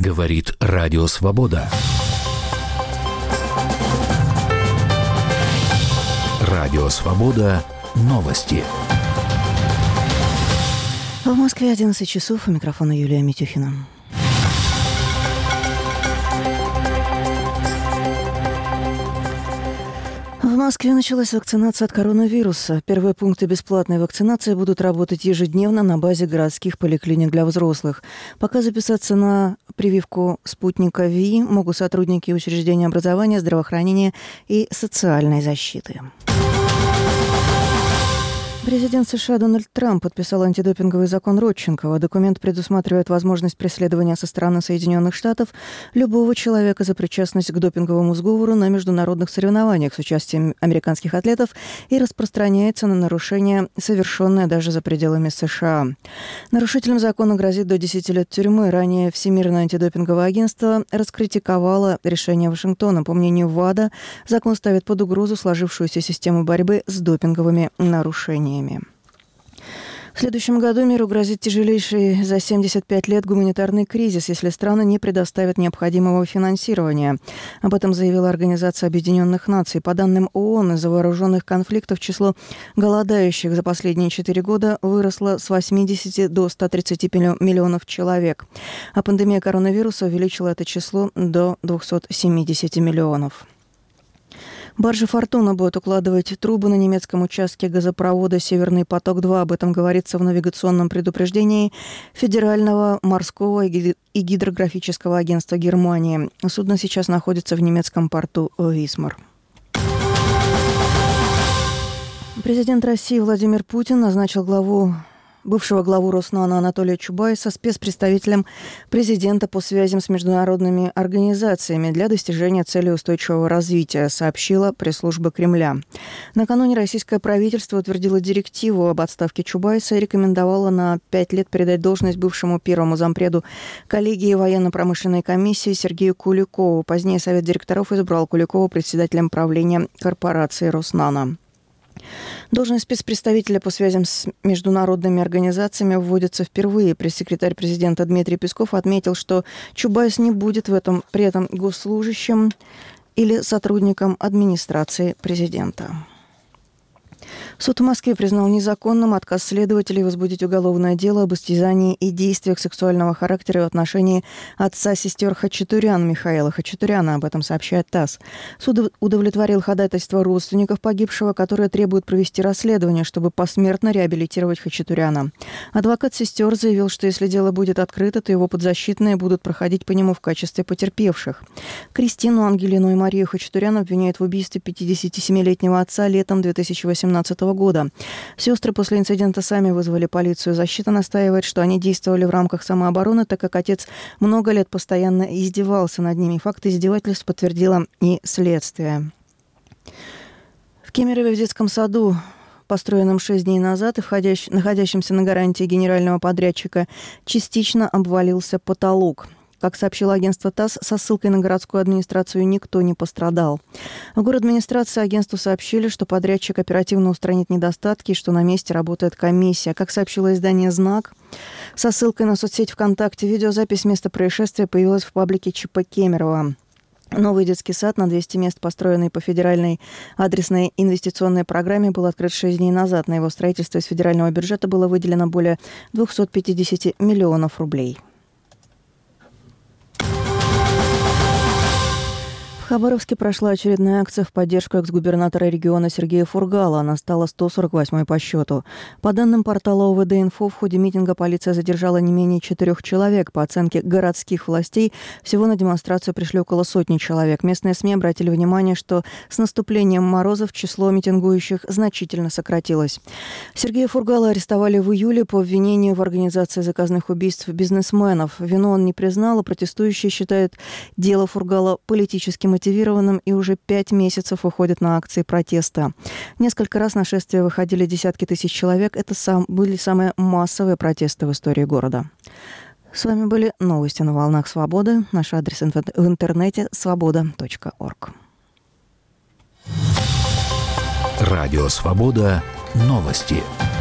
Говорит Радио Свобода. Радио Свобода. Новости. В Москве 11 часов. У микрофона Юлия Митюхина. В Москве началась вакцинация от коронавируса. Первые пункты бесплатной вакцинации будут работать ежедневно на базе городских поликлиник для взрослых. Пока записаться на прививку спутника ВИ могут сотрудники учреждений образования, здравоохранения и социальной защиты. Президент США Дональд Трамп подписал антидопинговый закон Родченкова. Документ предусматривает возможность преследования со стороны Соединенных Штатов любого человека за причастность к допинговому сговору на международных соревнованиях с участием американских атлетов и распространяется на нарушения, совершенные даже за пределами США. Нарушителям закона грозит до 10 лет тюрьмы. Ранее Всемирное антидопинговое агентство раскритиковало решение Вашингтона. По мнению ВАДА, закон ставит под угрозу сложившуюся систему борьбы с допинговыми нарушениями. В следующем году миру грозит тяжелейший за 75 лет гуманитарный кризис, если страны не предоставят необходимого финансирования. Об этом заявила Организация Объединенных Наций. По данным ООН, из-за вооруженных конфликтов число голодающих за последние 4 года выросло с 80 до 130 миллионов человек. А пандемия коронавируса увеличила это число до 270 миллионов. Баржа «Фортуна» будет укладывать трубы на немецком участке газопровода «Северный поток-2». Об этом говорится в навигационном предупреждении Федерального морского и гидрографического агентства Германии. Судно сейчас находится в немецком порту Висмар. Президент России Владимир Путин назначил бывшего главу Роснана Анатолия Чубайса спецпредставителем президента по связям с международными организациями для достижения целей устойчивого развития, сообщила пресс-служба Кремля. Накануне российское правительство утвердило директиву об отставке Чубайса и рекомендовало на 5 лет передать должность бывшему первому зампреду коллегии военно-промышленной комиссии Сергею Куликову. Позднее Совет директоров избрал Куликова председателем правления корпорации Роснана. Должность спецпредставителя по связям с международными организациями вводится впервые. Пресс-секретарь президента Дмитрий Песков отметил, что Чубайс не будет при этом госслужащим или сотрудником администрации президента. Суд в Москве признал незаконным отказ следователей возбудить уголовное дело об истязании и действиях сексуального характера в отношении отца сестер Хачатурян Михаила Хачатуряна. Об этом сообщает ТАСС. Суд удовлетворил ходатайство родственников погибшего, которые требуют провести расследование, чтобы посмертно реабилитировать Хачатуряна. Адвокат сестер заявил, что если дело будет открыто, то его подзащитные будут проходить по нему в качестве потерпевших. Кристину, Ангелину и Марию Хачатурян обвиняют в убийстве 57-летнего отца летом 2018 года. Сестры после инцидента сами вызвали полицию. Защита настаивает, что они действовали в рамках самообороны, так как отец много лет постоянно издевался над ними. Факт издевательств подтвердило и следствие. В Кемерове в детском саду, построенном 6 дней назад и находящемся на гарантии генерального подрядчика, частично обвалился потолок. Как сообщило агентство ТАСС, со ссылкой на городскую администрацию никто не пострадал. В городадминистрации агентству сообщили, что подрядчик оперативно устранит недостатки и что на месте работает комиссия. Как сообщило издание «Знак», со ссылкой на соцсеть ВКонтакте, видеозапись места происшествия появилась в паблике ЧП Кемерово. Новый детский сад на 200 мест, построенный по федеральной адресной инвестиционной программе, был открыт 6 дней назад. На его строительство из федерального бюджета было выделено более 250 миллионов рублей. В Хабаровске прошла очередная акция в поддержку экс-губернатора региона Сергея Фургала. Она стала 148-й по счету. По данным портала ОВД-Инфо, в ходе митинга полиция задержала не менее 4 человек. По оценке городских властей, всего на демонстрацию пришли около 100 человек. Местные СМИ обратили внимание, что с наступлением морозов число митингующих значительно сократилось. Сергея Фургала арестовали в июле по обвинению в организации заказных убийств бизнесменов. Вину он не признал, а протестующие считают дело Фургала политическим мотивированным и уже 5 месяцев уходят на акции протеста. Несколько раз на шествие выходили десятки тысяч человек. Это были самые массовые протесты в истории города. С вами были новости на волнах Свободы. Наш адрес в интернете свобода.орг. Радио Свобода. Новости.